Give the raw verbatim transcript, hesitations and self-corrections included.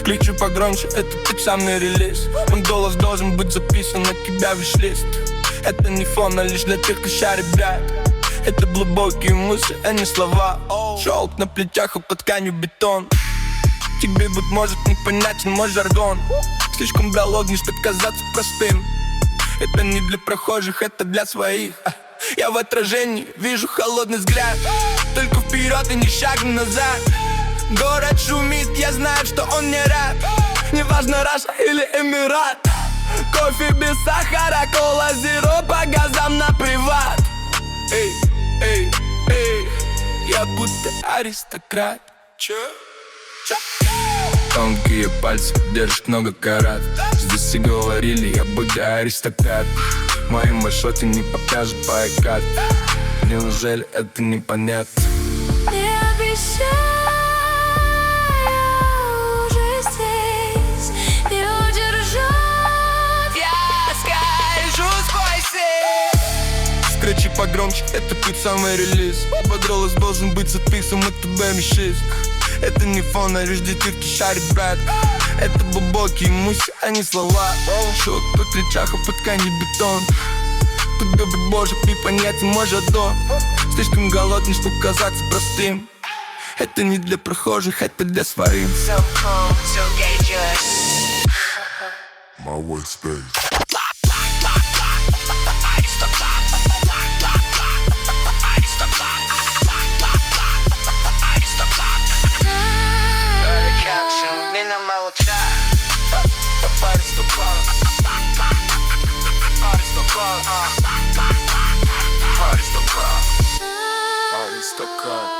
Кричу погромче, это пиксамный релиз. Мой голос должен быть записан на тебя виш-лист. Это не фон, а лишь для тех, кто шарит, брат. Это глубокие мысли, а не слова. Шелк на плечах, а под тканью бетон. Тебе, быть может, непонятен мой жаргон. Слишком биологичный, чтобы казаться простым. Это не для прохожих, это для своих. Я в отражении вижу холодный взгляд. Только вперед и ни шага назад. Город шумит, я знаю, что он не рад. Неважно, Раша или Эмират. Кофе без сахара, кола зеро по газам на приват. Эй, эй, эй, я будто аристократ. Чё? Чё? Тонкие пальцы держат много карат. Здесь и говорили, я буду аристократ. В моем маршруте не покажут байкат. Неужели это непонятно? Не обещаю уже здесь, не удержать. Я скажу сквозь сеть. Скричи погромче, это путь самый релиз. Бодролос должен быть записан, это бэмишист. Это не фон, а лишь детектив шарит, брат. Это глубокие мысли, а не слова. Шок по плечах, а под тканью бетон. Тут добрый боже, непонятен мой жадон. Слишком голодный, чтобы казаться простым. Это не для прохожих, это для своих. So cool, so dangerous. My white space. Аристократ.